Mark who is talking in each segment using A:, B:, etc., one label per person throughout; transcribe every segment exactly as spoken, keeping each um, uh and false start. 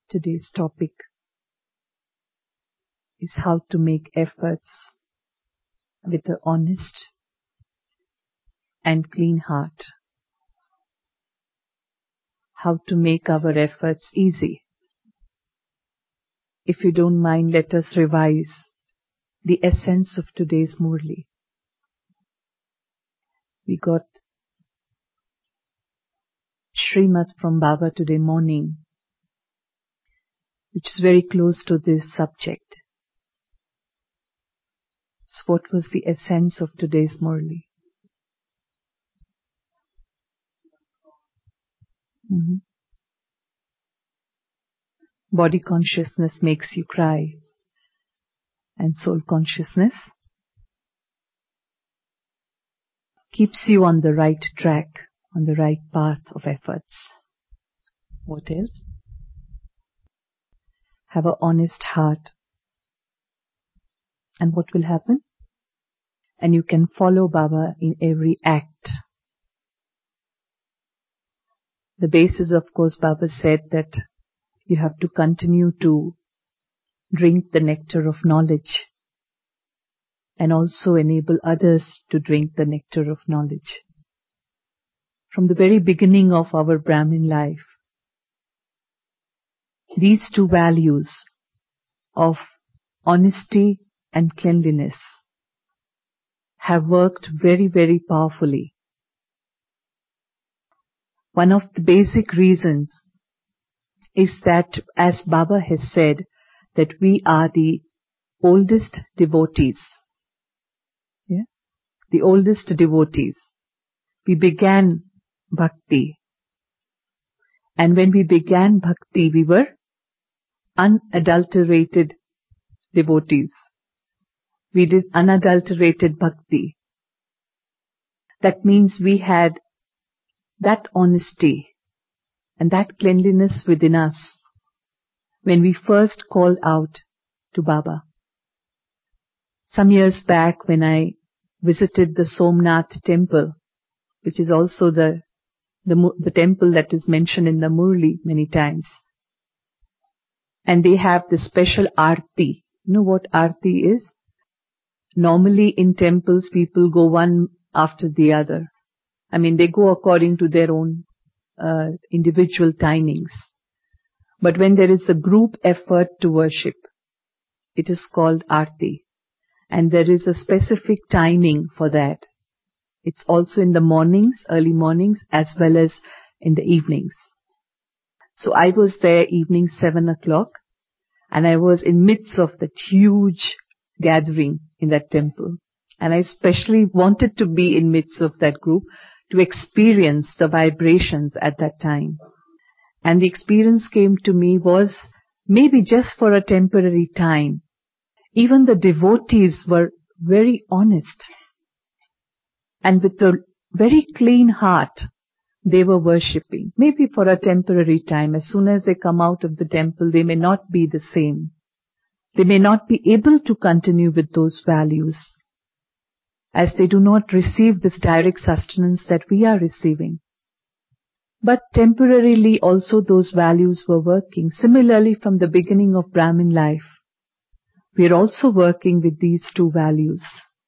A: Today's topic is how to make efforts with an honest and clean heart. How to make our efforts easy. If you don't mind, let us revise the essence of today's Murli. We got Srimad from Baba today morning, which is very close to this subject. So what was the essence of today's Murli? Mm-hmm. Body consciousness makes you cry, and soul consciousness keeps you on the right track, on the right path of efforts. What else? Have an honest heart. And what will happen? And you can follow Baba in every act. The basis, of course, Baba said that you have to continue to drink the nectar of knowledge and also enable others to drink the nectar of knowledge. From the very beginning of our Brahmin life, these two values of honesty and cleanliness have worked very, very powerfully. One of the basic reasons is that, as Baba has said, that we are the oldest devotees. Yeah? The oldest devotees. We began bhakti. And when we began bhakti, we were unadulterated devotees. We did unadulterated bhakti. That means we had that honesty and that cleanliness within us when we first called out to Baba. Some years back when I visited the Somnath temple, which is also the, the, the temple that is mentioned in the Murli many times. And they have the special arti. You know what arti is? Normally in temples people go one after the other. I mean, they go according to their own uh, individual timings. But when there is a group effort to worship, it is called arti. And there is a specific timing for that. It's also in the mornings, early mornings, as well as in the evenings. So I was there evening seven o'clock, and I was in midst of that huge gathering in that temple. And I especially wanted to be in midst of that group to experience the vibrations at that time. And the experience came to me was maybe just for a temporary time. Even the devotees were very honest. And with a very clean heart, they were worshipping. Maybe for a temporary time. As soon as they come out of the temple, they may not be the same. They may not be able to continue with those values, as they do not receive this direct sustenance that we are receiving. But temporarily also those values were working. Similarly, from the beginning of Brahmin life, we are also working with these two values.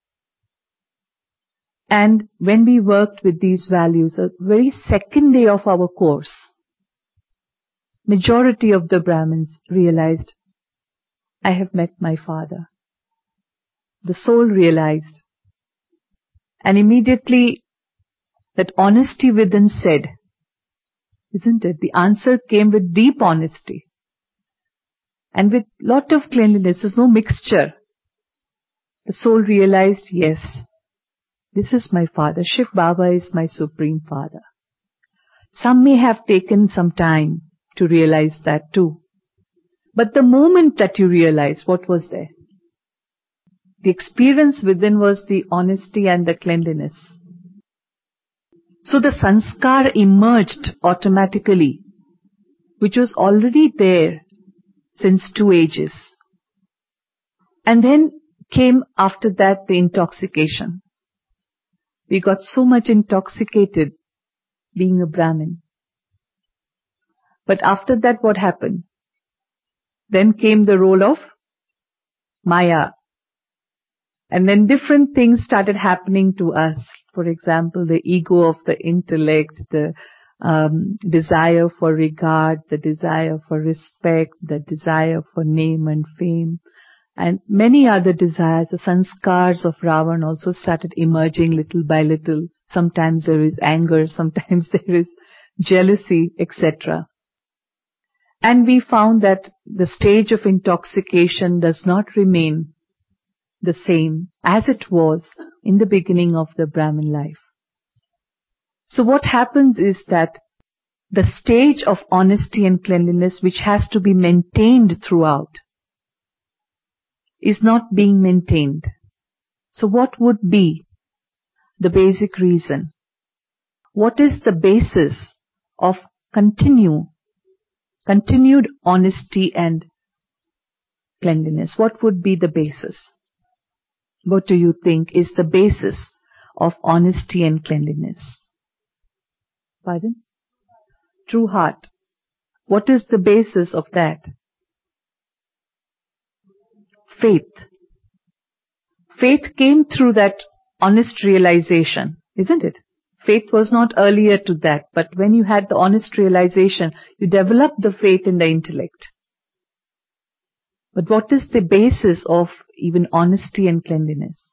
A: And when we worked with these values, the very second day of our course, majority of the Brahmins realized, I have met my father. The soul realized. And immediately that honesty within said, isn't it? The answer came with deep honesty. And with lot of cleanliness, there's no mixture. The soul realized, yes, this is my father. Shiv Baba is my supreme father. Some may have taken some time to realize that too. But the moment that you realize, what was there? The experience within was the honesty and the cleanliness. So the sanskar emerged automatically, which was already there since two ages. And then came after that the intoxication. We got so much intoxicated being a Brahmin. But after that, what happened? Then came the role of Maya. And then different things started happening to us. For example, the ego of the intellect, the um, desire for regard, the desire for respect, the desire for name and fame, and many other desires. The sanskars of Ravan also started emerging little by little. Sometimes there is anger, sometimes there is jealousy, et cetera. And we found that the stage of intoxication does not remain the same as it was in the beginning of the Brahmin life. So what happens is that the stage of honesty and cleanliness, which has to be maintained throughout, is not being maintained. So what would be the basic reason? What is the basis of continue, continued honesty and cleanliness? What would be the basis? What do you think is the basis of honesty and cleanliness? Pardon? True heart. What is the basis of that? Faith. Faith came through that honest realization, isn't it? Faith was not earlier to that, but when you had the honest realization, you developed the faith in the intellect. But what is the basis of even honesty and cleanliness?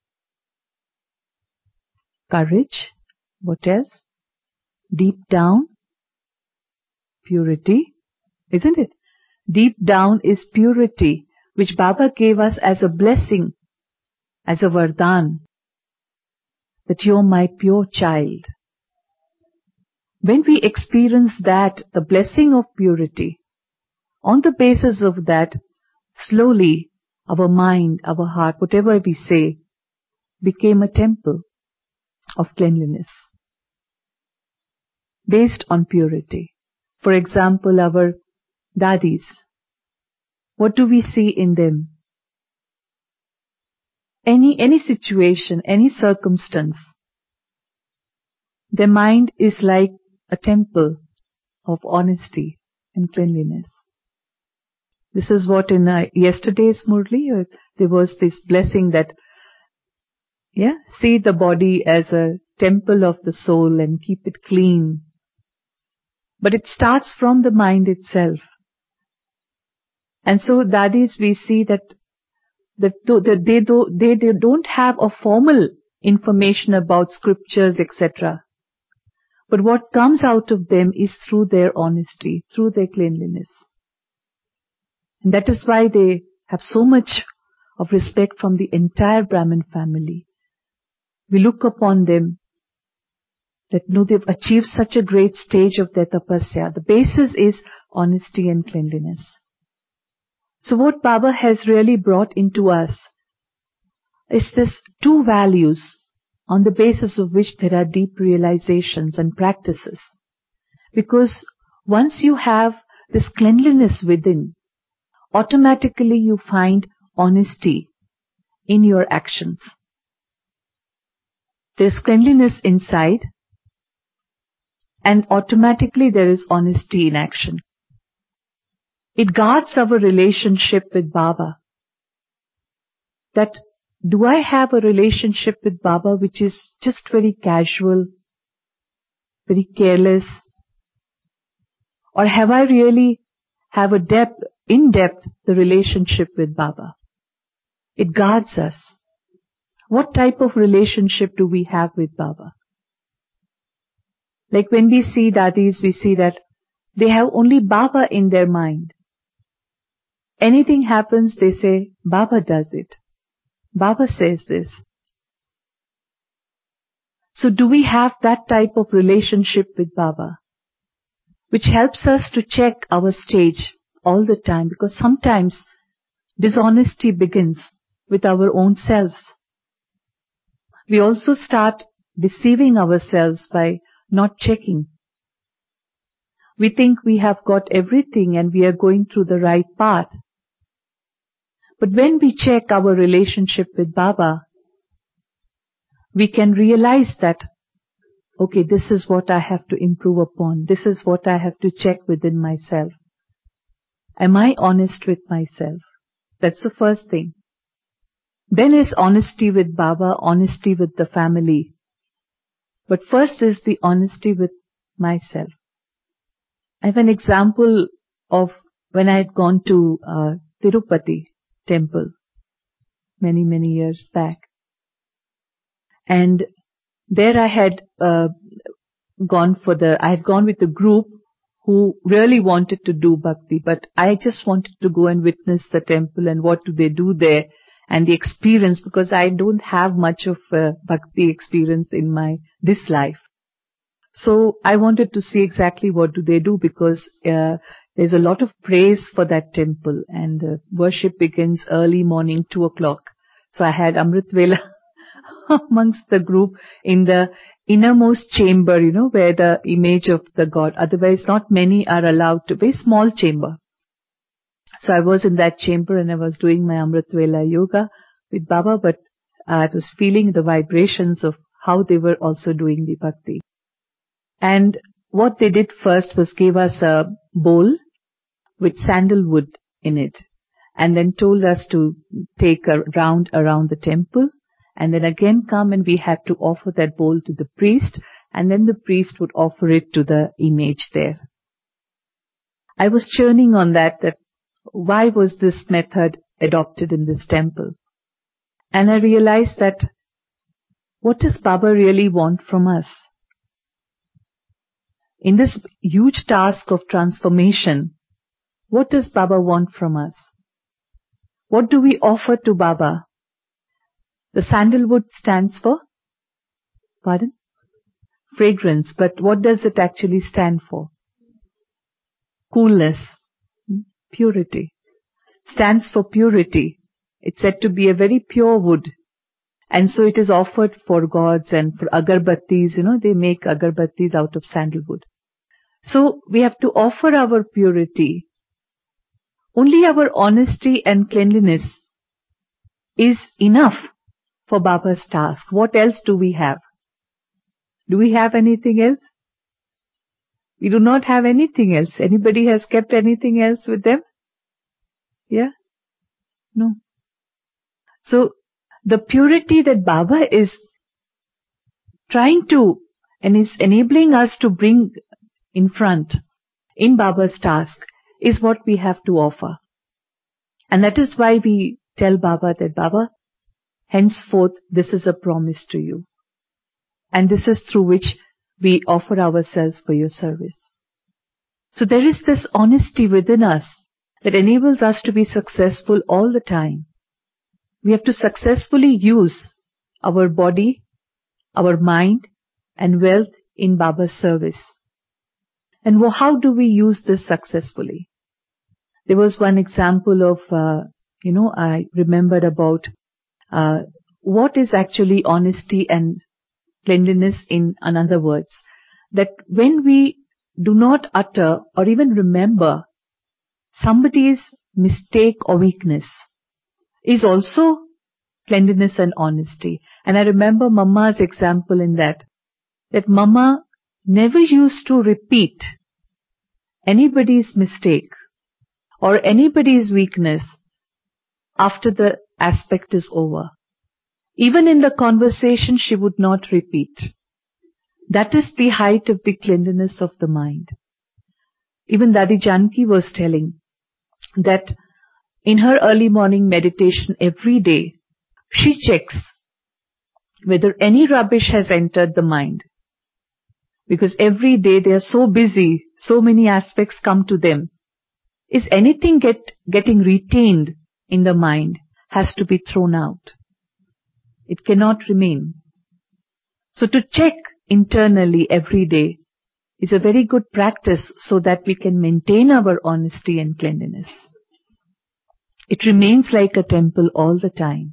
A: Courage. What else? Deep down, purity, isn't it? Deep down is purity, which Baba gave us as a blessing, as a vardhan, that you're my pure child. When we experience that, the blessing of purity, on the basis of that, slowly our mind, our heart, whatever we say, became a temple of cleanliness, based on purity. For example, our dadis, what do we see in them? Any, any situation, any circumstance, their mind is like a temple of honesty and cleanliness. This is what in uh, yesterday's Murli, uh, there was this blessing that, yeah, see the body as a temple of the soul and keep it clean. But it starts from the mind itself. And so, dadis, we see that, that, that they, do, they, they don't have a formal information about scriptures, et cetera. But what comes out of them is through their honesty, through their cleanliness. And that is why they have so much of respect from the entire Brahmin family. We look upon them that no, they've achieved such a great stage of their tapasya. The basis is honesty and cleanliness. So what Baba has really brought into us is this two values on the basis of which there are deep realizations and practices. Because once you have this cleanliness within, automatically you find honesty in your actions. There's cleanliness inside, and automatically there is honesty in action. It guards our relationship with Baba. That do I have a relationship with Baba which is just very casual, very careless? Or have I really have a depth, in depth, the relationship with Baba? It guards us. What type of relationship do we have with Baba? Like when we see dadis, we see that they have only Baba in their mind. Anything happens, they say, Baba does it. Baba says this. So do we have that type of relationship with Baba? Which helps us to check our stage all the time, because sometimes dishonesty begins with our own selves. We also start deceiving ourselves by not checking. We think we have got everything and we are going through the right path. But when we check our relationship with Baba, we can realize that, okay, this is what I have to improve upon. This is what I have to check within myself. Am I honest with myself? That's the first thing. Then is honesty with Baba, honesty with the family. But first is the honesty with myself. I have an example of when I had gone to uh, Tirupati temple many, many years back. And there I had uh, gone for the, I had gone with a group who really wanted to do bhakti, but I just wanted to go and witness the temple and what do they do there and the experience, because I don't have much of uh, bhakti experience in my, this life. So I wanted to see exactly what do they do, because uh, there's a lot of praise for that temple, and uh, worship begins early morning, two o'clock. So I had Amrit Vela amongst the group in the innermost chamber, you know, where the image of the God. Otherwise, not many are allowed to. Very small chamber. So I was in that chamber and I was doing my Amrit Vela yoga with Baba, but I was feeling the vibrations of how they were also doing the bhakti. And what they did first was give us a bowl with sandalwood in it, and then told us to take a round around the temple, and then again come and we had to offer that bowl to the priest, and then the priest would offer it to the image there. I was churning on that, that why was this method adopted in this temple? And I realized that what does Baba really want from us? In this huge task of transformation, what does Baba want from us? What do we offer to Baba? The sandalwood stands for? Pardon? Fragrance. But what does it actually stand for? Coolness. Purity. Stands for purity. It's said to be a very pure wood. And so it is offered for gods and for agarbattis. You know, they make agarbattis out of sandalwood. So we have to offer our purity. Only our honesty and cleanliness is enough for Baba's task. What else do we have? Do we have anything else? We do not have anything else. Anybody has kept anything else with them? Yeah? No. So, the purity that Baba is trying to and is enabling us to bring in front in Baba's task is what we have to offer. And that is why we tell Baba that, Baba, henceforth this is a promise to you. And this is through which we offer ourselves for your service. So there is this honesty within us that enables us to be successful all the time. We have to successfully use our body, our mind, and wealth in Baba's service. And how do we use this successfully? There was one example of, uh, you know, I remembered about uh, what is actually honesty and cleanliness in another words. That when we do not utter or even remember somebody's mistake or weakness is also cleanliness and honesty. And I remember Mama's example in that, that Mama never used to repeat anybody's mistake or anybody's weakness after the aspect is over. Even in the conversation, she would not repeat. That is the height of the cleanliness of the mind. Even Dadi Janki was telling that in her early morning meditation every day, she checks whether any rubbish has entered the mind. Because every day they are so busy, so many aspects come to them. Is anything get, getting retained in the mind has to be thrown out. It cannot remain. So to check internally every day is a very good practice so that we can maintain our honesty and cleanliness. It remains like a temple all the time.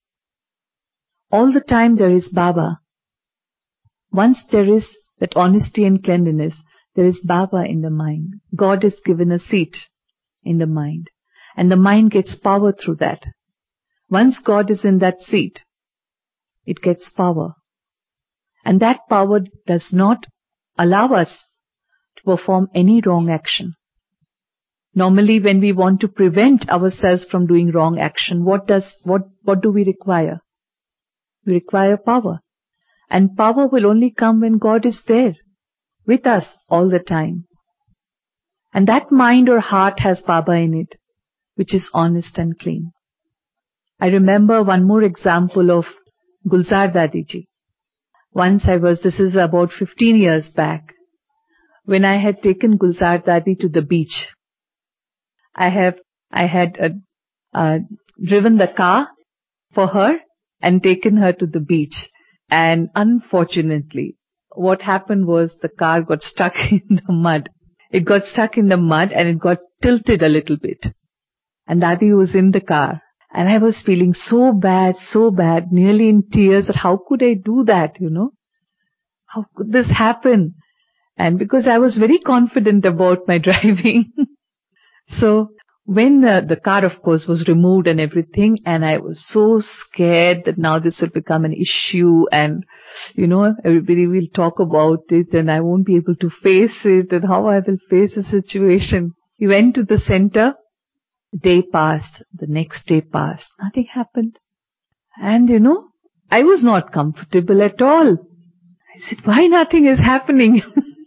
A: All the time there is Baba. Once there is that honesty and cleanliness, there is Baba in the mind. God is given a seat in the mind. And the mind gets power through that. Once God is in that seat, it gets power. And that power does not allow us to perform any wrong action. Normally when we want to prevent ourselves from doing wrong action, what does, what, what do we require? We require power. And power will only come when God is there with us all the time. And that mind or heart has Baba in it, which is honest and clean. I remember one more example of Gulzar Dadi ji. Once I was, this is about fifteen years back, when I had taken Gulzar Dadi to the beach. I have, I had uh, uh, driven the car for her and taken her to the beach. And unfortunately, what happened was the car got stuck in the mud. It got stuck in the mud and it got tilted a little bit. And Dadi was in the car. And I was feeling so bad, so bad, nearly in tears. How could I do that, you know? How could this happen? And because I was very confident about my driving. So when uh, the car, of course, was removed and everything, and I was so scared that now this will become an issue and, you know, everybody will talk about it and I won't be able to face it and how I will face the situation. We went to the center. Day passed. The next day passed. Nothing happened. And, you know, I was not comfortable at all. I said, why nothing is happening?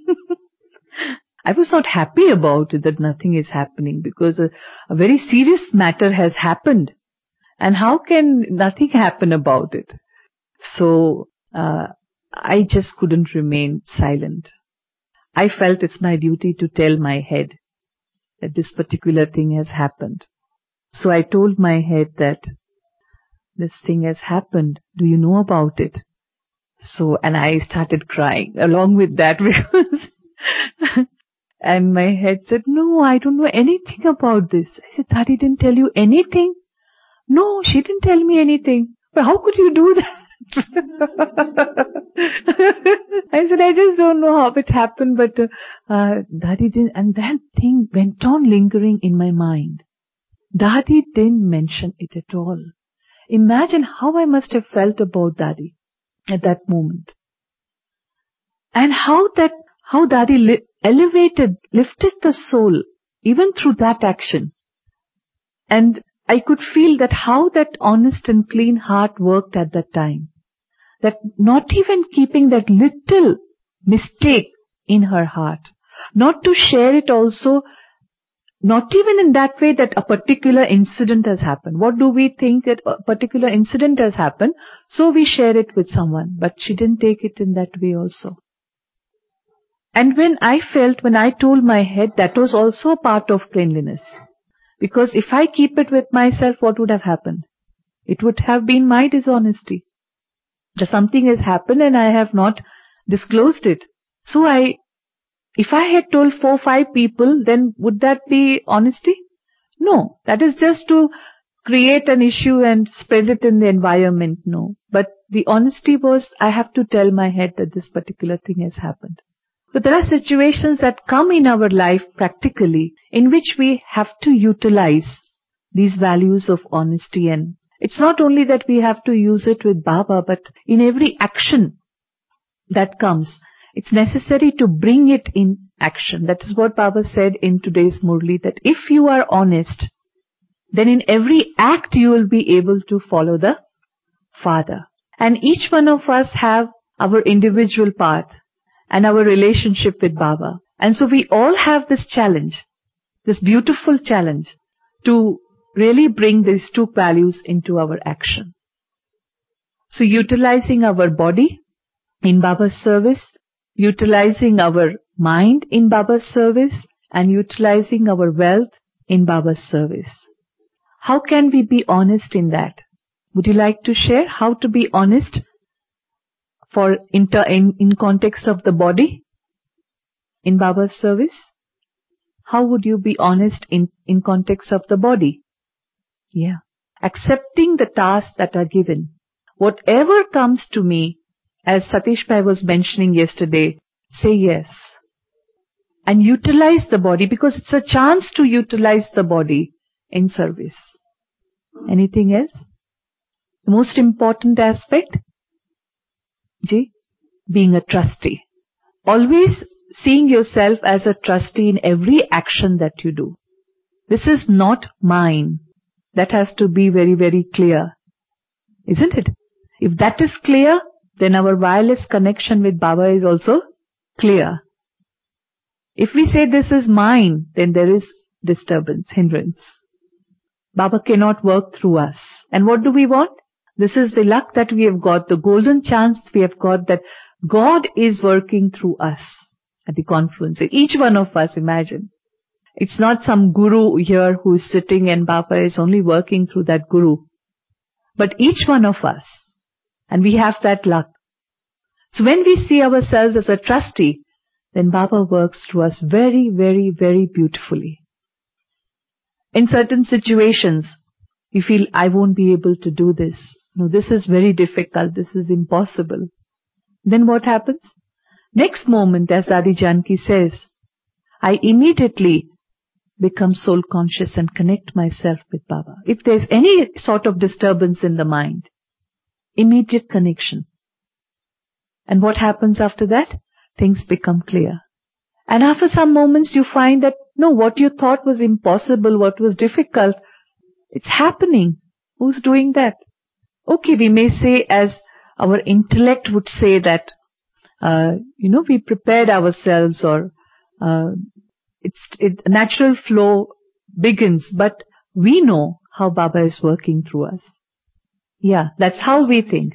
A: I was not happy about it that nothing is happening because a, a very serious matter has happened. And how can nothing happen about it? So, uh, I just couldn't remain silent. I felt it's my duty to tell my head that this particular thing has happened. So I told my head that this thing has happened. Do you know about it? So, and I started crying along with that because and my head said, no, I don't know anything about this. I said, Dadi didn't tell you anything? No, she didn't tell me anything. But how could you do that? I said, I just don't know how it happened, but uh, uh, Dadi didn't, and that thing went on lingering in my mind. Dadi didn't mention it at all. Imagine how I must have felt about Dadi at that moment. And how that, how Dadi li- elevated, lifted the soul, even through that action. And I could feel that how that honest and clean heart worked at that time. That not even keeping that little mistake in her heart. Not to share it also, not even in that way that a particular incident has happened. What do we think that a particular incident has happened? So we share it with someone. But she didn't take it in that way also. And when I felt, when I told my head, that was also a part of cleanliness. Because if I keep it with myself, what would have happened? It would have been my dishonesty. That something has happened and I have not disclosed it. So I, if I had told four, five people, then would that be honesty? No, that is just to create an issue and spread it in the environment, no. But the honesty was, I have to tell my head that this particular thing has happened. So there are situations that come in our life practically in which we have to utilize these values of honesty, and it's not only that we have to use it with Baba, but in every action that comes, it's necessary to bring it in action. That is what Baba said in today's Murli, that if you are honest, then in every act you will be able to follow the Father. And each one of us have our individual path and our relationship with Baba. And so we all have this challenge, this beautiful challenge, to really bring these two values into our action. So utilizing our body in Baba's service, utilizing our mind in Baba's service, and utilizing our wealth in Baba's service. How can we be honest in that? Would you like to share how to be honest for inter, in, in context of the body in Baba's service? How would you be honest in, in context of the body? Yeah. Accepting the tasks that are given. Whatever comes to me, as Satish Bhai was mentioning yesterday, say yes. And utilize the body, because it's a chance to utilize the body in service. Anything else? The most important aspect? Ji, being a trustee. Always seeing yourself as a trustee in every action that you do. This is not mine. That has to be very, very clear. Isn't it? If that is clear, then our wireless connection with Baba is also clear. If we say this is mine, then there is disturbance, hindrance. Baba cannot work through us. And what do we want? This is the luck that we have got, the golden chance we have got that God is working through us at the confluence. Each one of us, imagine. It's not some guru here who is sitting and Baba is only working through that guru. But each one of us. And we have that luck. So when we see ourselves as a trustee, then Baba works through us very, very, very beautifully. In certain situations, you feel, I won't be able to do this. No, this is very difficult. This is impossible. Then what happens? Next moment, as Adi Janki says, I immediately become soul conscious and connect myself with Baba. If there's any sort of disturbance in the mind, immediate connection. And what happens after that? Things become clear. And after some moments you find that, no, what you thought was impossible, what was difficult, it's happening. Who's doing that? Okay, we may say, as our intellect would say that, uh, you know, we prepared ourselves or uh, it's it, natural flow begins, but we know how Baba is working through us. Yeah, that's how we think.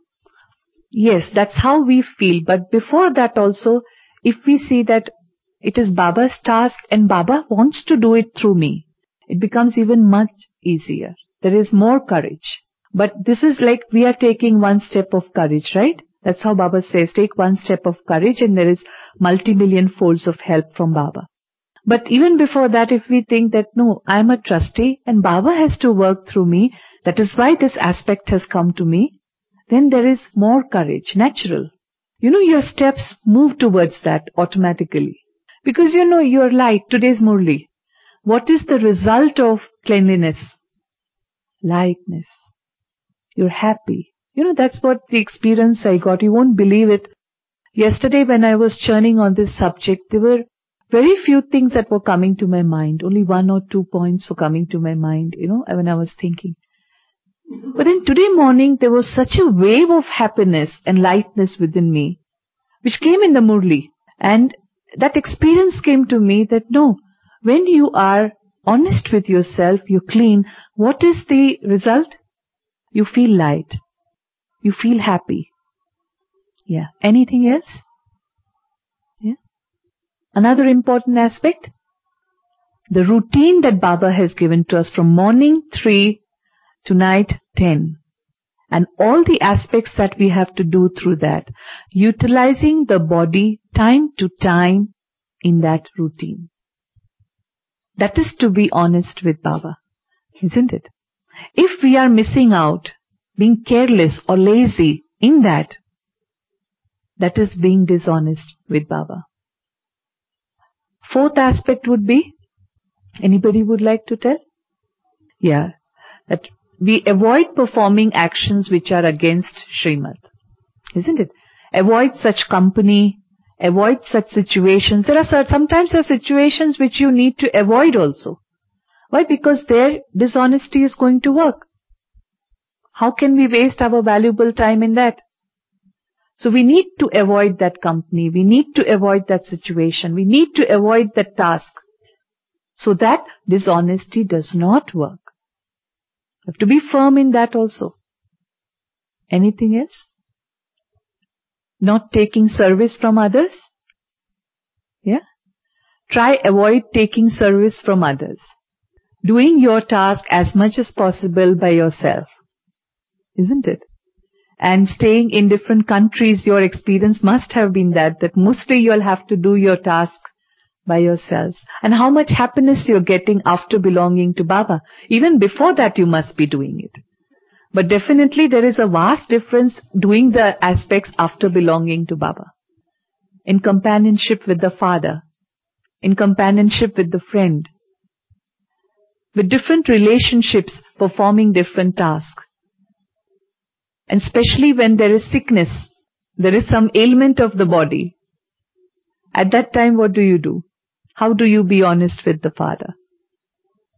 A: Yes, that's how we feel. But before that also, if we see that it is Baba's task and Baba wants to do it through me, it becomes even much easier. There is more courage. But this is like we are taking one step of courage, right? That's how Baba says, take one step of courage and there is multi-million folds of help from Baba. But even before that, if we think that, no, I am a trustee and Baba has to work through me, that is why this aspect has come to me, then there is more courage, natural. You know, your steps move towards that automatically. Because you know, you're light. Today's Murli. What is the result of cleanliness? Lightness. You're happy. You know, that's what the experience I got. You won't believe it. Yesterday when I was churning on this subject, there were very few things that were coming to my mind. Only one or two points were coming to my mind, you know, when I was thinking. But then today morning, there was such a wave of happiness and lightness within me, which came in the Murli. And that experience came to me that no, when you are honest with yourself, you're clean, what is the result? You feel light. You feel happy. Yeah. Anything else? Yeah. Another important aspect, the routine that Baba has given to us from morning three to night ten. And all the aspects that we have to do through that, utilizing the body time to time in that routine. That is to be honest with Baba, isn't it? If we are missing out, being careless or lazy in that, that is being dishonest with Baba. Fourth aspect would be, anybody would like to tell? Yeah, that we avoid performing actions which are against Srimad, isn't it? Avoid such company, avoid such situations. There are sometimes there are situations which you need to avoid also. Why? Because their dishonesty is going to work. How can we waste our valuable time in that? So we need to avoid that company. We need to avoid that situation. We need to avoid that task. So that dishonesty does not work. You have to be firm in that also. Anything else? Not taking service from others? Yeah? Try avoid taking service from others. Doing your task as much as possible by yourself. Isn't it? And staying in different countries, your experience must have been that, that mostly you'll have to do your task by yourselves. And how much happiness you're getting after belonging to Baba. Even before that you must be doing it. But definitely there is a vast difference doing the aspects after belonging to Baba. In companionship with the Father. In companionship with the friend. With different relationships performing different tasks. And especially when there is sickness, there is some ailment of the body. At that time what do you do? How do you be honest with the Father?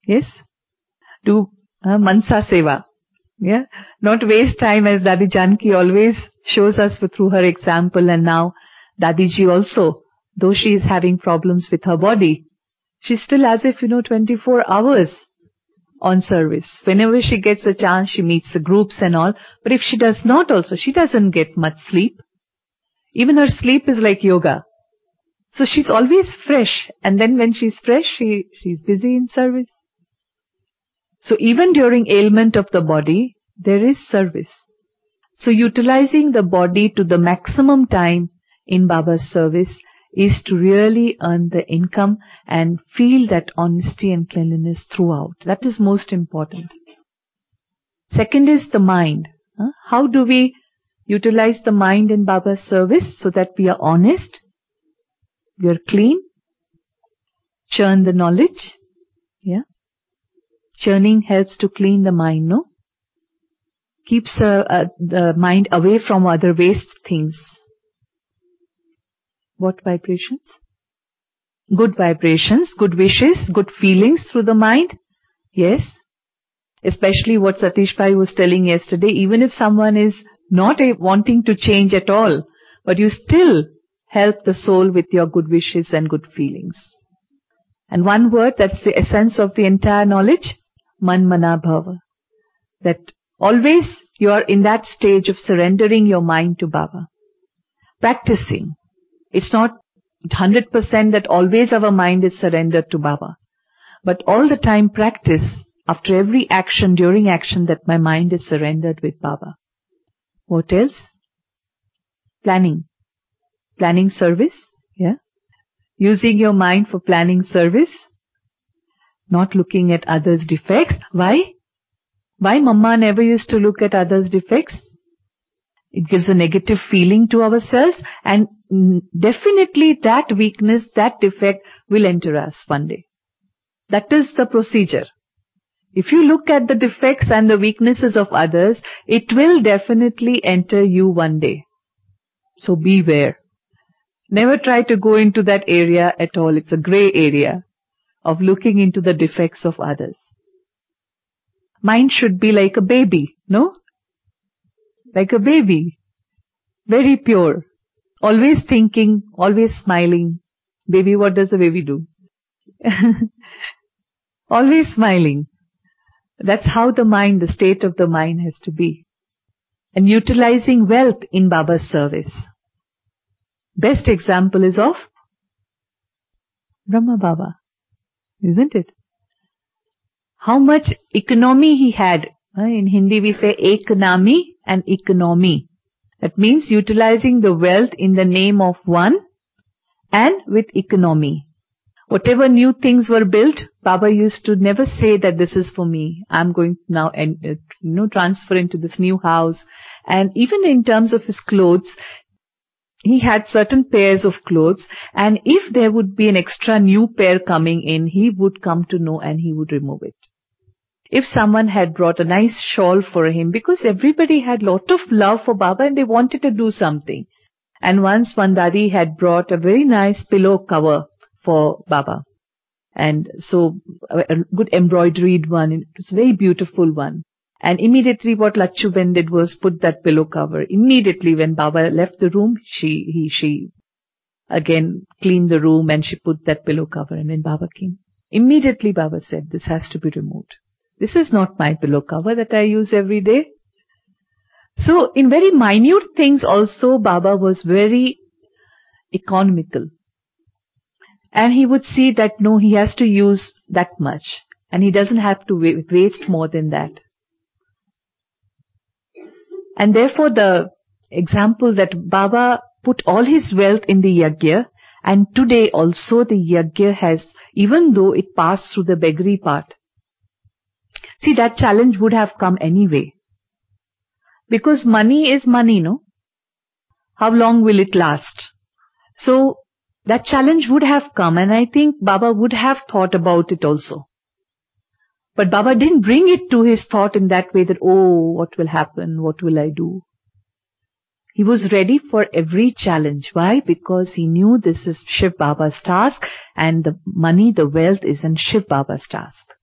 A: Yes? Do uh, Mansa Seva. Yeah? Not waste time, as Dadi Janki always shows us through her example, and now Dadiji also, though she is having problems with her body, she's still as if, you know, twenty-four hours on service. Whenever she gets a chance, she meets the groups and all. But if she does not also, she doesn't get much sleep. Even her sleep is like yoga. So she's always fresh. And then when she's fresh, she, she's busy in service. So even during ailment of the body, there is service. So utilizing the body to the maximum time in Baba's service is to really earn the income and feel that honesty and cleanliness throughout. That is most important. Second is the mind. How do we utilize the mind in Baba's service so that we are honest, we are clean, churn the knowledge? Yeah. Churning helps to clean the mind, no? Keeps uh, uh, the mind away from other waste things. What vibrations? Good vibrations, good wishes, good feelings through the mind. Yes. Especially what Satish Bhai was telling yesterday, even if someone is not a, wanting to change at all, but you still help the soul with your good wishes and good feelings. And one word, that's the essence of the entire knowledge, Man Mana Bhava. That always you are in that stage of surrendering your mind to Baba. Practicing. It's not one hundred percent that always our mind is surrendered to Baba. But all the time practice, after every action, during action, that my mind is surrendered with Baba. What else? Planning. Planning service. Yeah. Using your mind for planning service. Not looking at others' defects. Why? Why Mama never used to look at others' defects? It gives a negative feeling to ourselves, and definitely that weakness, that defect will enter us one day. That is the procedure. If you look at the defects and the weaknesses of others, it will definitely enter you one day. So beware. Never try to go into that area at all. It's a grey area of looking into the defects of others. Mind should be like a baby, no? Like a baby. Very pure. Always thinking, always smiling. Baby, what does a baby do? Always smiling. That's how the mind, the state of the mind has to be. And utilizing wealth in Baba's service. Best example is of Brahma Baba. Isn't it? How much economy he had. In Hindi we say economy and economy. That means utilizing the wealth in the name of one and with economy. Whatever new things were built, Baba used to never say that this is for me. I'm going to now and you know transfer into this new house. And even in terms of his clothes, he had certain pairs of clothes, and if there would be an extra new pair coming in, he would come to know and he would remove it. If someone had brought a nice shawl for him, because everybody had lot of love for Baba and they wanted to do something. And once one Dadi had brought a very nice pillow cover for Baba. And so, a good embroidered one, it was a very beautiful one. And immediately what Lachu Ben did was put that pillow cover. Immediately when Baba left the room, she, he, she again cleaned the room and she put that pillow cover. And when Baba came, immediately Baba said, this has to be removed. This is not my pillow cover that I use every day. So in very minute things also, Baba was very economical. And he would see that no, he has to use that much. And he doesn't have to waste more than that. And therefore the example that Baba put all his wealth in the yajna, and today also the yajna has, even though it passed through the beggary part, see, that challenge would have come anyway. Because money is money, no? How long will it last? So, that challenge would have come, and I think Baba would have thought about it also. But Baba didn't bring it to his thought in that way that, oh, what will happen? What will I do? He was ready for every challenge. Why? Because he knew this is Shiv Baba's task, and the money, the wealth isn't Shiv Baba's task.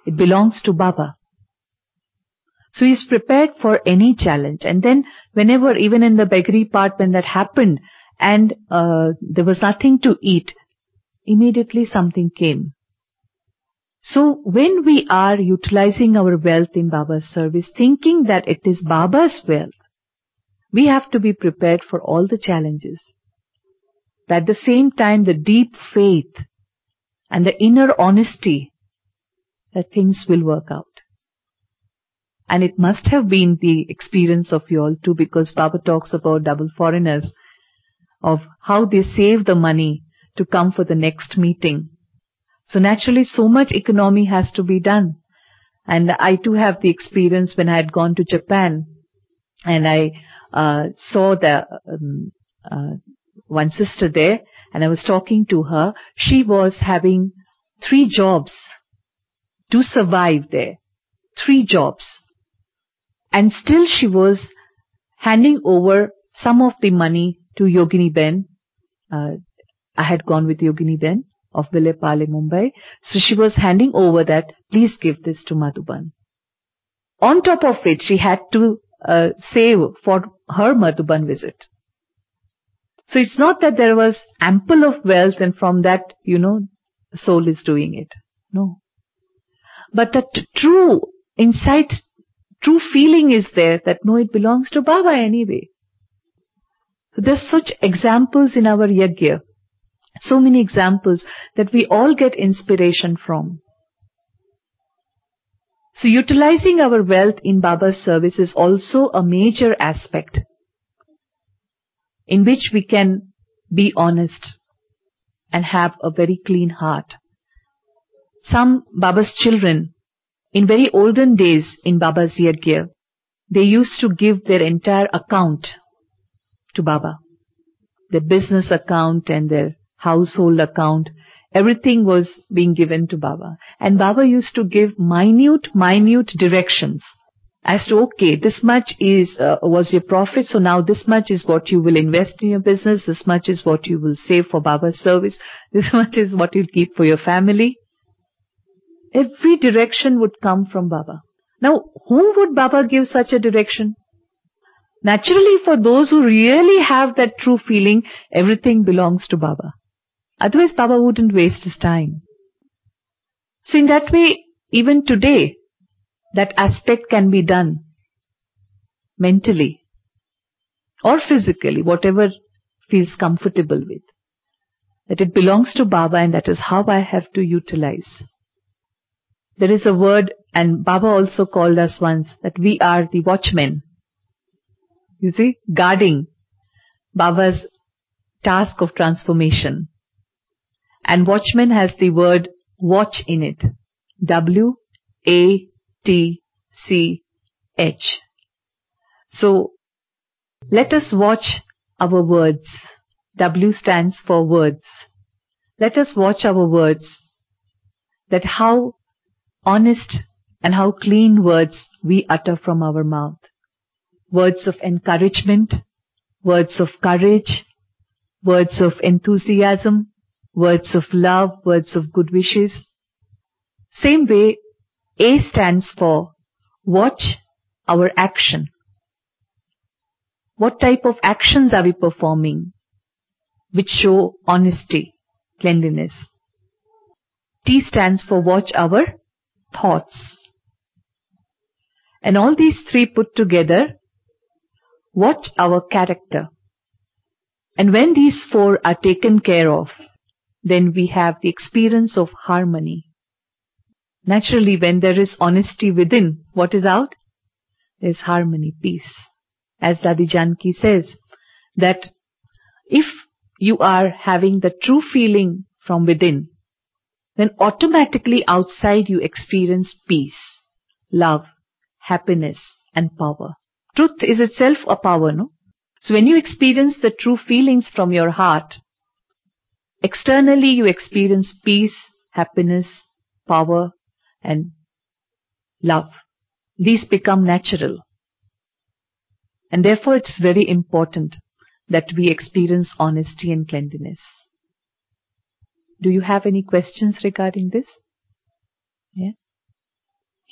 A: It belongs to Baba. So he's prepared for any challenge. And then whenever, even in the beggary part, when that happened and uh, there was nothing to eat, immediately something came. So when we are utilizing our wealth in Baba's service, thinking that it is Baba's wealth, we have to be prepared for all the challenges. But at the same time, the deep faith and the inner honesty that things will work out. And it must have been the experience of you all too, because Baba talks about double foreigners, of how they save the money to come for the next meeting. So naturally, so much economy has to be done. And I too have the experience when I had gone to Japan, and I uh, saw the um, uh, one sister there, and I was talking to her. She was having three jobs to survive there. Three jobs. And still she was handing over some of the money to Yogini Ben. Uh, I had gone with Yogini Ben of Vilepale, Mumbai. So she was handing over that, please give this to Madhuban. On top of it, she had to uh, save for her Madhuban visit. So it's not that there was ample of wealth and from that, you know, the soul is doing it. No. But the t- true insight, true feeling is there that no, it belongs to Baba anyway. So there's such examples in our yajna. So many examples that we all get inspiration from. So utilizing our wealth in Baba's service is also a major aspect in which we can be honest and have a very clean heart. Some Baba's children, in very olden days in Baba's yajna, they used to give their entire account to Baba. Their business account and their household account, everything was being given to Baba. And Baba used to give minute, minute directions as to, okay, this much is uh, was your profit, so now this much is what you will invest in your business, this much is what you will save for Baba's service, this much is what you'll keep for your family. Every direction would come from Baba. Now, whom would Baba give such a direction? Naturally, for those who really have that true feeling, everything belongs to Baba. Otherwise, Baba wouldn't waste his time. So in that way, even today, that aspect can be done mentally or physically, whatever feels comfortable with. That it belongs to Baba and that is how I have to utilize. There is a word, and Baba also called us once, that we are the watchmen. You see, guarding Baba's task of transformation. And watchman has the word watch in it. W A T C H. So, let us watch our words. W stands for words. Let us watch our words. That how honest and how clean words we utter from our mouth. Words of encouragement, words of courage, words of enthusiasm, words of love, words of good wishes. Same way, A stands for watch our action. What type of actions are we performing which show honesty, cleanliness? T stands for watch our thoughts. And all these three put together, watch our character. And when these four are taken care of, then we have the experience of harmony. Naturally, when there is honesty within, what is out? There is harmony, peace. As Dadi Janki says, that if you are having the true feeling from within, then automatically outside you experience peace, love, happiness and power. Truth is itself a power, no? So when you experience the true feelings from your heart, externally you experience peace, happiness, power and love. These become natural. And therefore it's very important that we experience honesty and cleanliness. Do you have any questions regarding this? Yeah?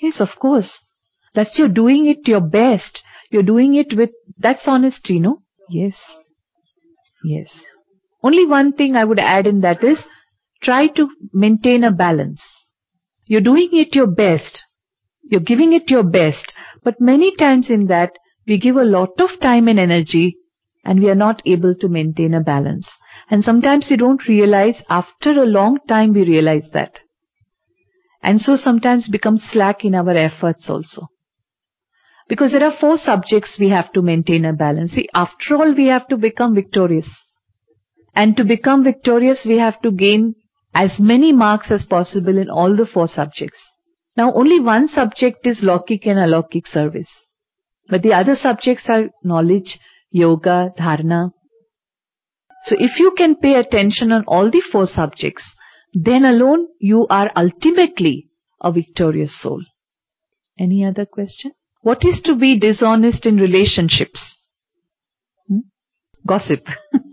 A: Yes, of course. That's you're doing it your best. You're doing it with, that's honesty, no? Yes. Yes. Only one thing I would add in that is, try to maintain a balance. You're doing it your best. You're giving it your best. But many times in that, we give a lot of time and energy and we are not able to maintain a balance. And sometimes we don't realize, after a long time we realize that. And so sometimes become slack in our efforts also. Because there are four subjects we have to maintain a balance. See, after all, we have to become victorious. And to become victorious, we have to gain as many marks as possible in all the four subjects. Now, only one subject is Laukik and Alaukik service. But the other subjects are knowledge, yoga, dharana. So if you can pay attention on all the four subjects, then alone you are ultimately a victorious soul. Any other question? What is to be dishonest in relationships? Hmm? Gossip.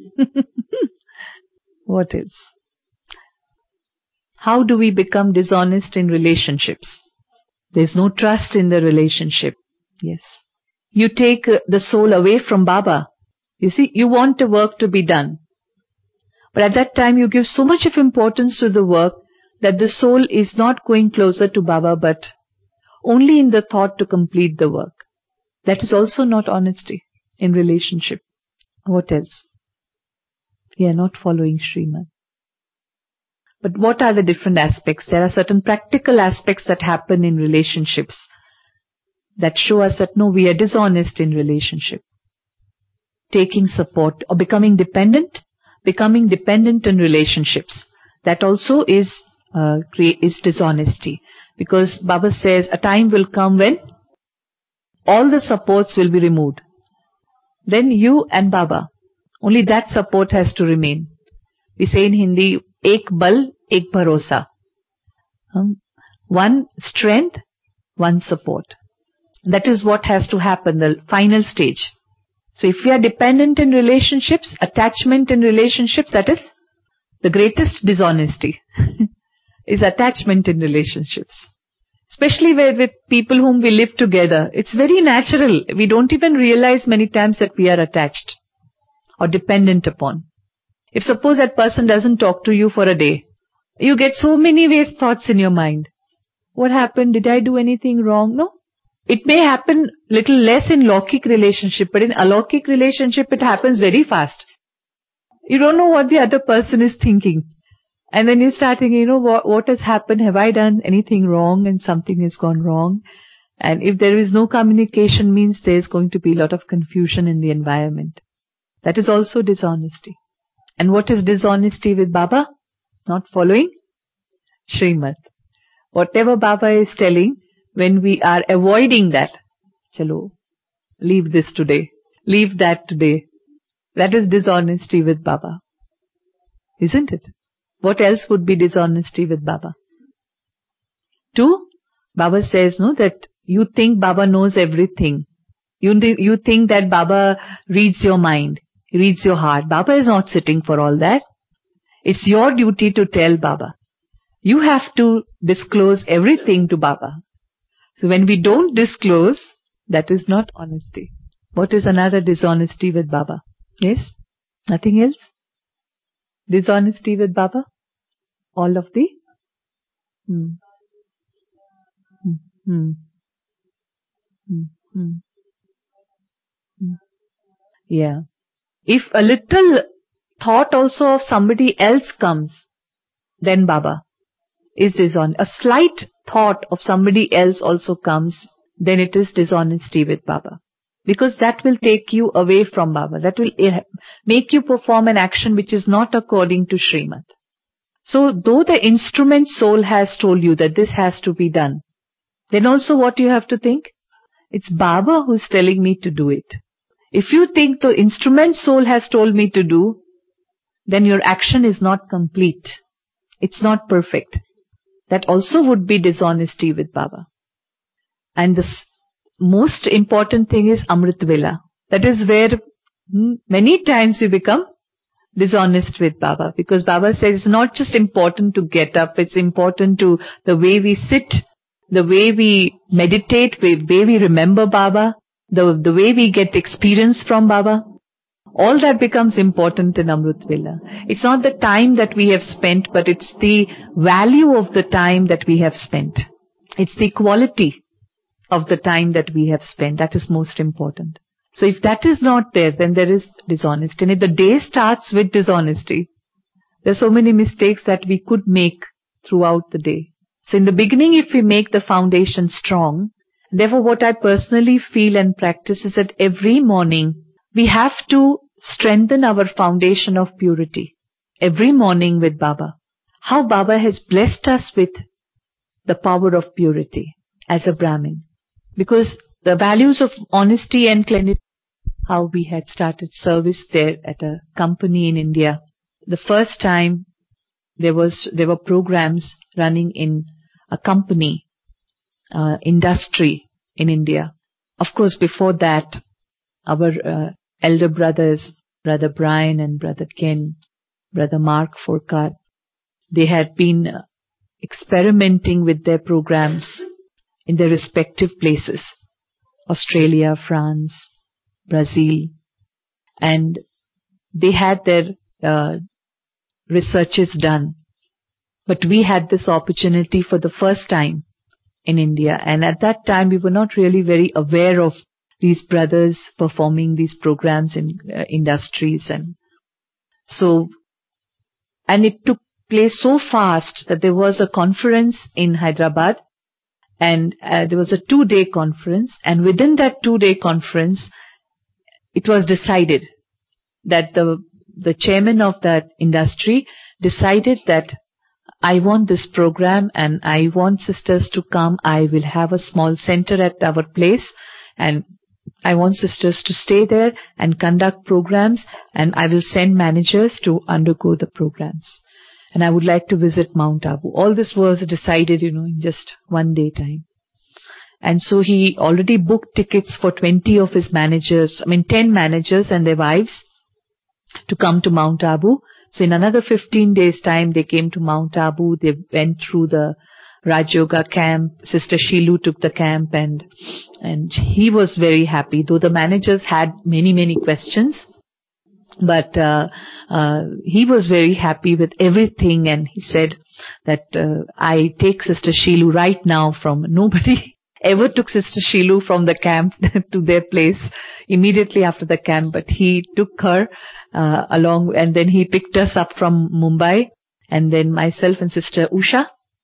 A: What else? How do we become dishonest in relationships? There's no trust in the relationship. Yes. You take the soul away from Baba. You see, you want the work to be done. But at that time you give so much of importance to the work that the soul is not going closer to Baba but only in the thought to complete the work. That is also not honesty in relationship. What else? We are not following Srimad. But what are the different aspects? There are certain practical aspects that happen in relationships that show us that no, we are dishonest in relationship. Taking support or becoming dependent, becoming dependent in relationships. That also is uh, is dishonesty. Because Baba says a time will come when all the supports will be removed. Then you and Baba, only that support has to remain. We say in Hindi, ek bal, ek bharosa. Um, one strength, one support. That is what has to happen, the final stage. So if we are dependent in relationships, attachment in relationships, that is the greatest dishonesty, is attachment in relationships. Especially where with people whom we live together. It's very natural. We don't even realize many times that we are attached or dependent upon. If suppose that person doesn't talk to you for a day, you get so many waste thoughts in your mind. What happened? Did I do anything wrong? No. It may happen little less in Laukik relationship, but in Alaukik relationship it happens very fast. You don't know what the other person is thinking. And then you start thinking, you know, what, what has happened? Have I done anything wrong and something has gone wrong? And if there is no communication, means there is going to be a lot of confusion in the environment. That is also dishonesty. And what is dishonesty with Baba? Not following Srimad. Whatever Baba is telling, when we are avoiding that, chalo, leave this today, leave that today, that is dishonesty with Baba. Isn't it? What else would be dishonesty with Baba? Two, Baba says, no, that you think Baba knows everything. You, th- you think that Baba reads your mind, reads your heart. Baba is not sitting for all that. It's your duty to tell Baba. You have to disclose everything to Baba. So when we don't disclose, that is not honesty. What is another dishonesty with Baba? Yes? Nothing else? Dishonesty with Baba? All of the? Hmm. Hmm. Hmm. Hmm. Hmm. Hmm. Yeah. If a little thought also of somebody else comes, then Baba is dishonest. A slight thought of somebody else also comes, then it is dishonesty with Baba. Because that will take you away from Baba. That will make you perform an action which is not according to Srimad. So though the instrument soul has told you that this has to be done, then also what you have to think? It's Baba who's telling me to do it. If you think the instrument soul has told me to do, then your action is not complete. It's not perfect. That also would be dishonesty with Baba. And the most important thing is Amrit Vela. That is where hmm, many times we become dishonest with Baba. Because Baba says it's not just important to get up, it's important to the way we sit the way we meditate, the way we remember Baba, the, the way we get experience from Baba, all that becomes important in Amrit Vela. It's not the time that we have spent, but it's the value of the time that we have spent. It's the quality of the time that we have spent. That is most important. So if that is not there, then there is dishonesty. And if the day starts with dishonesty, there are so many mistakes that we could make throughout the day. So in the beginning, if we make the foundation strong, therefore what I personally feel and practice is that every morning we have to strengthen our foundation of purity. Every morning with Baba. How Baba has blessed us with the power of purity as a Brahmin. Because the values of honesty and cleanliness, how we had started service there at a company in India. The first time there was there were programs running in a company, uh, industry in India. Of course, before that, our uh, elder brothers, Brother Brian and Brother Ken, Brother Mark Fourcade, they had been uh, experimenting with their programs in their respective places, Australia, France, Brazil, and they had their uh, researches done. But we had this opportunity for the first time in India, and at that time we were not really very aware of these brothers performing these programs in uh, industries. And so, and it took place so fast that there was a conference in Hyderabad, and uh, there was a two-day conference, and within that two-day conference, it was decided that the the chairman of that industry decided that I want this program and I want sisters to come. I will have a small center at our place, and I want sisters to stay there and conduct programs, and I will send managers to undergo the programs. And I would like to visit Mount Abu. All this was decided, you know, in just one day time. And so he already booked tickets for twenty of his managers, I mean ten managers and their wives to come to Mount Abu. So in another fifteen days time, they came to Mount Abu. They went through the Raj Yoga camp. Sister Shilu took the camp, and and he was very happy, though the managers had many, many questions. But uh, uh, he was very happy with everything, and he said that uh, I take Sister Shilu right now from nobody ever took Sister Shilu from the camp to their place immediately after the camp, but he took her uh, along, and then he picked us up from Mumbai, and then myself and Sister Usha,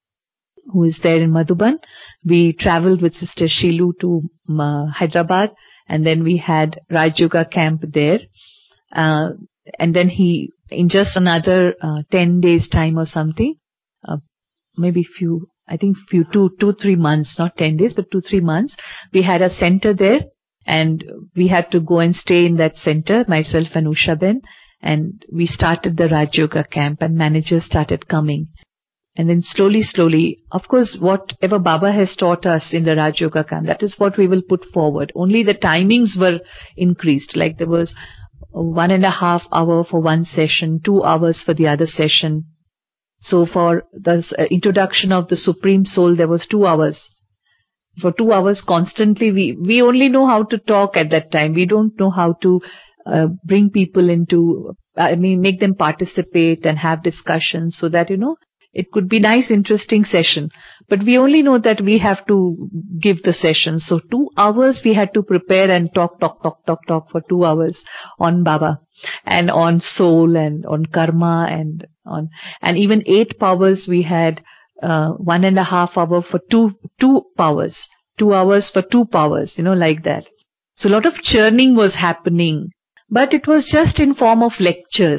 A: who is there in Madhuban, we traveled with Sister Shilu to uh, Hyderabad, and then we had Raj Yoga camp there. Uh, and then he, in just another uh, ten days time or something, uh, maybe few, I think few, two, two, three months, not ten days, but two, three months, we had a center there, and we had to go and stay in that center, myself and Usha Ben, and we started the Raj Yoga camp, and managers started coming. And then slowly, slowly, of course, whatever Baba has taught us in the Raj Yoga camp, that is what we will put forward. Only the timings were increased, like there was one and a half hour for one session, two hours for the other session. So for the introduction of the Supreme Soul, there was two hours. For two hours constantly, we, we only know how to talk at that time. We don't know how to uh, bring people into, I mean, make them participate and have discussions so that, you know, it could be nice, interesting session. But we only know that we have to give the session. So two hours we had to prepare and talk, talk, talk, talk, talk for two hours on Baba and on soul and on karma and on, and even eight powers we had, uh, one and a half hour for two, two powers, two hours for two powers, you know, like that. So a lot of churning was happening, but it was just in form of lectures.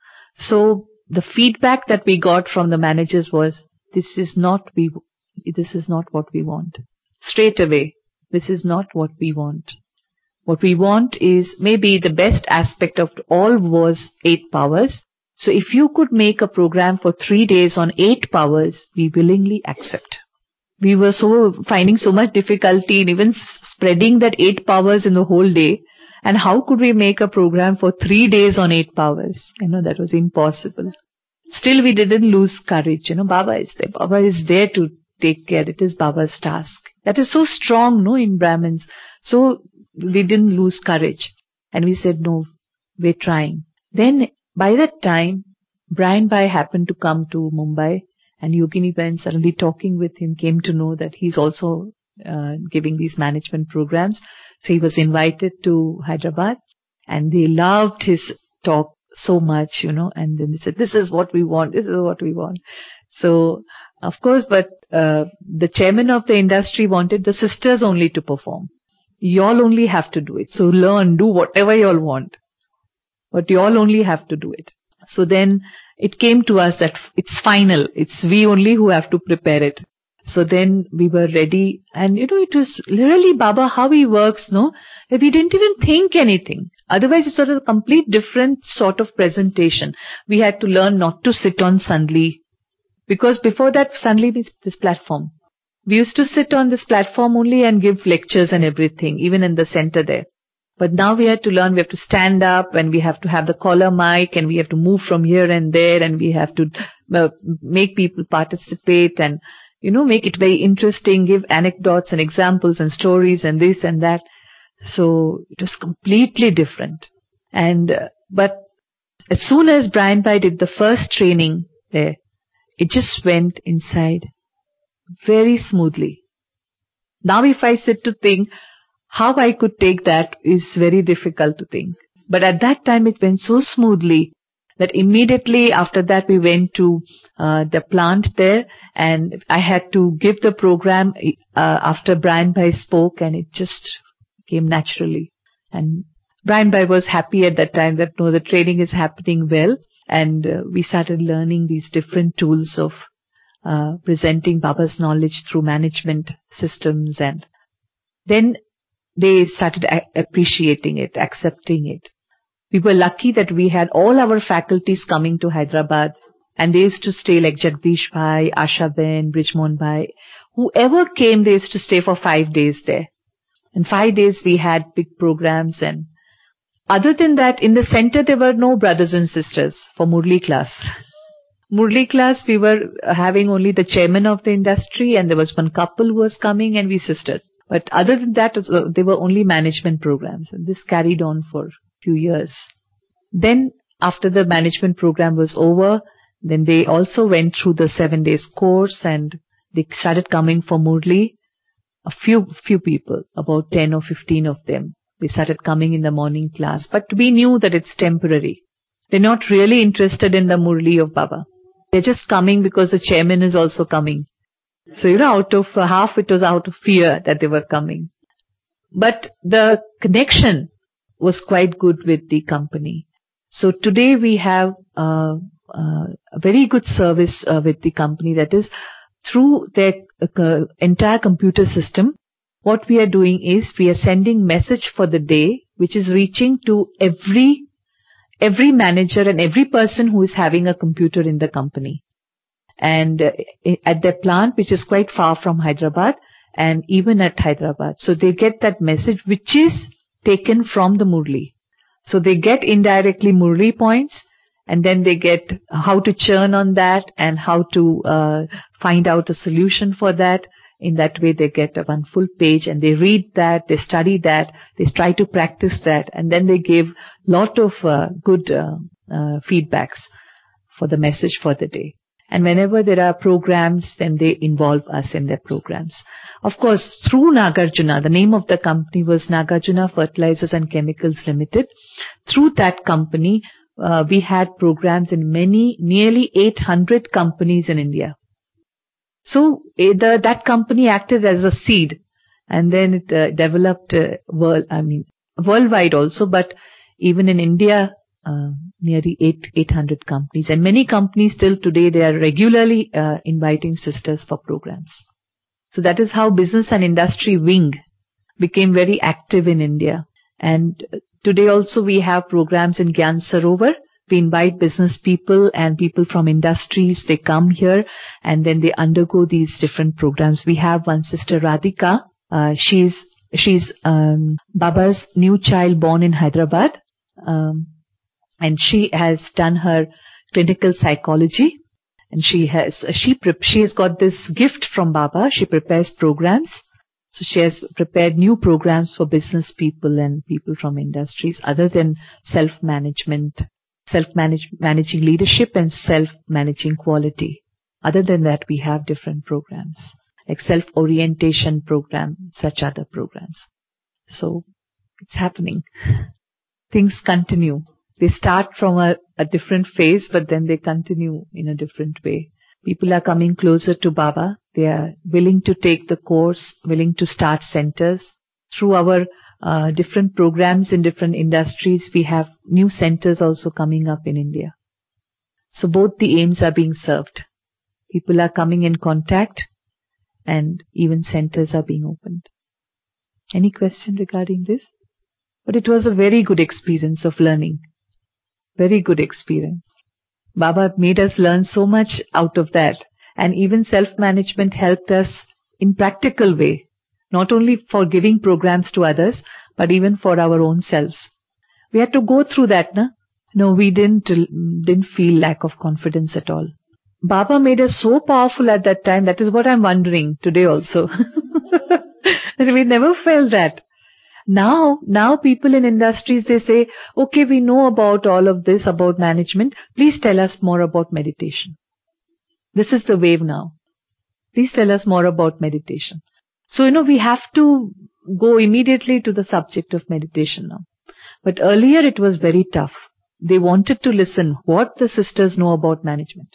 A: So the feedback that we got from the managers was, this is not we, this is not what we want. Straight away, this is not what we want. What we want is, maybe the best aspect of all was eight powers. So if you could make a program for three days on eight powers, we willingly accept. We were so finding so much difficulty in even spreading that eight powers in the whole day. And how could we make a program for three days on eight powers? You know, that was impossible. Still, we didn't lose courage. You know, Baba is there. Baba is there to take care. It is Baba's task. That is so strong, no, in Brahmins. So we didn't lose courage. And we said, no, we're trying. Then by that time, Brian Bhai happened to come to Mumbai, and Yogini Ben, suddenly talking with him, came to know that he's also uh, giving these management programs. So he was invited to Hyderabad, and they loved his talk so much, you know, and then they said, this is what we want, this is what we want. So, of course, but uh, the chairman of the industry wanted the sisters only to perform. Y'all only have to do it. So learn, do whatever y'all want. But y'all only have to do it. So then it came to us that it's final. It's we only who have to prepare it. So then we were ready. And you know, it was literally Baba, how he works, no? We didn't even think anything. Otherwise, it's sort of a complete different sort of presentation. We had to learn not to sit on Sandli. Because before that, Sandli is this platform. We used to sit on this platform only and give lectures and everything, even in the center there. But now we had to learn, we have to stand up and we have to have the collar mic and we have to move from here and there and we have to uh, make people participate and, you know, make it very interesting, give anecdotes and examples and stories and this and that. So it was completely different. And, uh, but as soon as Brian Bhai did the first training there, it just went inside very smoothly. Now if I sit to think, how I could take that is very difficult to think. But at that time it went so smoothly that immediately after that we went to uh, the plant there and I had to give the program uh, after Brian Bhai spoke and it just came naturally. And Brian Bhai was happy at that time that no, the training is happening well and uh, we started learning these different tools of uh, presenting Baba's knowledge through management systems and then they started a- appreciating it, accepting it. We were lucky that we had all our faculties coming to Hyderabad and they used to stay like Jagdish Bhai, Asha Ben, Brijmohan Bhai. Whoever came, they used to stay for five days there. And five days we had big programs and other than that, in the center there were no brothers and sisters for Murli class. Murli class, we were having only the chairman of the industry and there was one couple who was coming and we sisters. But other than that, they were only management programs. And this carried on for a few years. Then, after the management program was over, then they also went through the seven days course and they started coming for Murli. A few, few people, about ten or fifteen of them. They started coming in the morning class. But we knew that it's temporary. They're not really interested in the Murli of Baba. They're just coming because the chairman is also coming. So, you know, out of uh, half it was out of fear that they were coming. But the connection was quite good with the company. So today we have uh, uh, a very good service uh, with the company, that is through their uh, entire computer system. What we are doing is we are sending message for the day which is reaching to every every manager and every person who is having a computer in the company. And uh, at their plant, which is quite far from Hyderabad, and even at Hyderabad. So they get that message which is taken from the Murli. So they get indirectly Murli points, and then they get how to churn on that and how to uh, find out a solution for that. In that way, they get a one full page and they read that, they study that, they try to practice that, and then they give lot of uh, good uh, uh, feedbacks for the message for the day. And whenever there are programs, then they involve us in their programs. Of course, through Nagarjuna, the name of the company was Nagarjuna Fertilizers and Chemicals Limited. Through that company, uh, we had programs in many, nearly eight hundred companies in India. So the, that company acted as a seed, and then it uh, developed uh, world, I mean, worldwide also, but even in India, uh, nearly eight, eight hundred companies. And many companies still today, they are regularly uh, inviting sisters for programs. So that is how business and industry wing became very active in India. And today also we have programs in Gyan Sarovar. We invite business people and people from industries. They come here and then they undergo these different programs. We have one sister, Radhika. Uh, she's, she's, um, Baba's new child born in Hyderabad. Um, and she has done her clinical psychology And she has, she, she has got this gift from Baba. She prepares programs. So she has prepared new programs for business people and people from industries other than self-management, self-managing leadership and self-managing quality. Other than that, we have different programs, like self-orientation program, such other programs. So it's happening. Things continue. They start from a, a different phase, but then they continue in a different way. People are coming closer to Baba. They are willing to take the course, willing to start centers. Through our uh, different programs in different industries, we have new centers also coming up in India. So both the aims are being served. People are coming in contact and even centers are being opened. Any question regarding this? But it was a very good experience of learning. Very good experience. Baba made us learn so much out of that. And even self-management helped us in practical way. Not only for giving programs to others, but even for our own selves. We had to go through that, na? No, we didn't, didn't feel lack of confidence at all. Baba made us so powerful at that time. That is what I'm wondering today also. We never felt that. Now, now people in industries, they say, okay, we know about all of this, about management. Please tell us more about meditation. This is the wave now. Please tell us more about meditation. So, you know, we have to go immediately to the subject of meditation now. But earlier it was very tough. They wanted to listen what the sisters know about management.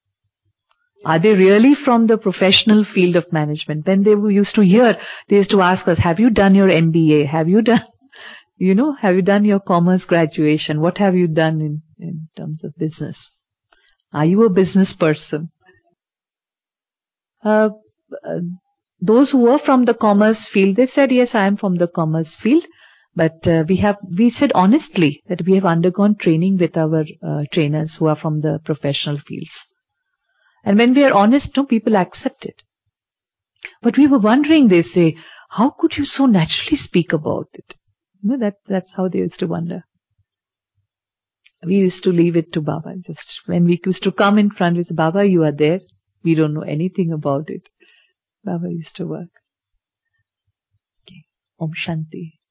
A: Are they really from the professional field of management? When they used to hear, they used to ask us, have you done your M B A? Have you done, you know, have you done your commerce graduation? What have you done in, in terms of business? Are you a business person? Uh, uh, those who were from the commerce field, they said, yes, I am from the commerce field. But uh, we have, we said honestly that we have undergone training with our uh, trainers who are from the professional fields. And when we are honest, no, people accept it. But we were wondering, they say, how could you so naturally speak about it? You know, that, that's how they used to wonder. We used to leave it to Baba. Just when we used to come in front with Baba, you are there. We don't know anything about it. Baba used to work. Okay. Om Shanti.